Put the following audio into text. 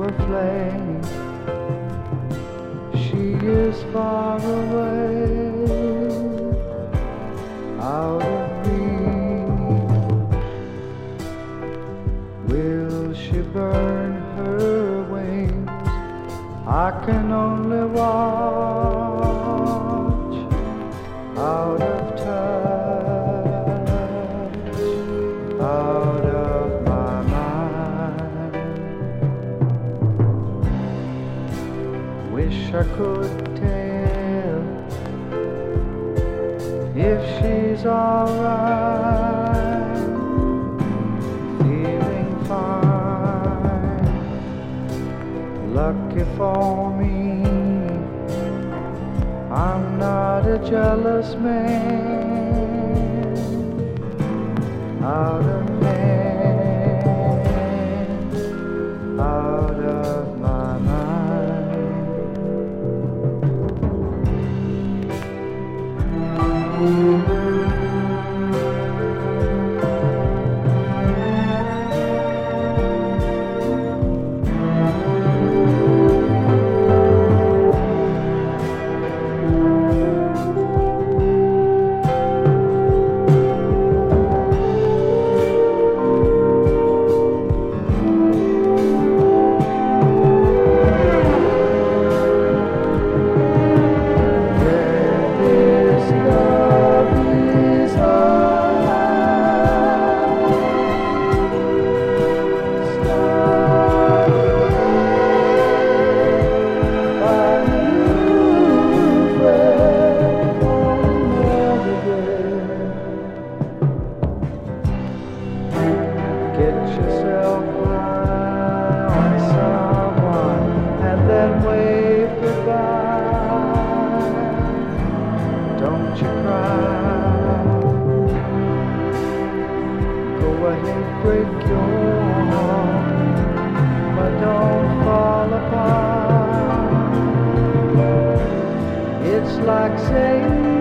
a flame. She is far away, out of reach. Will she burn her wings? I can only watch, out of touch, out of my mind. Wish I could tell if she's alright, feeling fine. Lucky for me, I'm not a jealous man. Out of hand, out of my mind. Get yourself high on someone and then wave goodbye. Don't you cry. Go ahead, break your heart, but don't fall apart. It's like saying